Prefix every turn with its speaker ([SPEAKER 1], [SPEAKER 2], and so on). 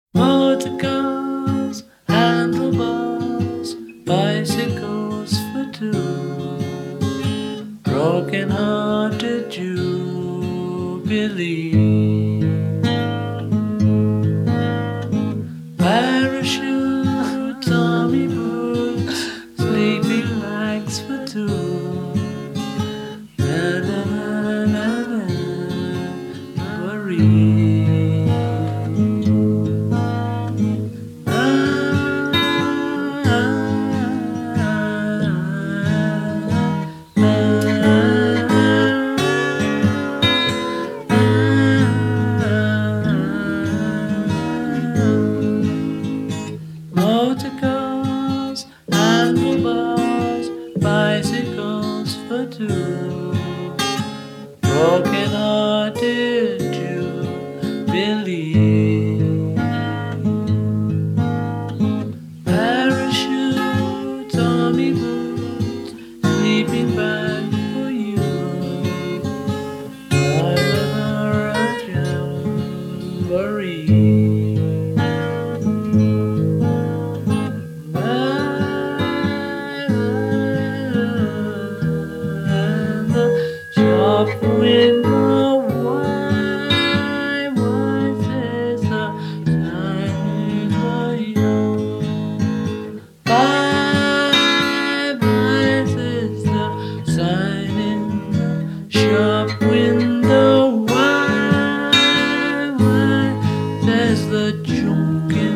[SPEAKER 1] Motor cars, handlebars, bicycles for two, broken-hearted jubilee. Parachutes, army boots, sleeping bags for two. Na na na na na, worry. Motor cars, handlebars, bicycles for two, broken-hearted jubilee. Parachute, army boots, sleeping bag for you. Forever a jamboree. And the shop window, why says the Chinese radio? Bye says the sign in the shop window. Why says the junk in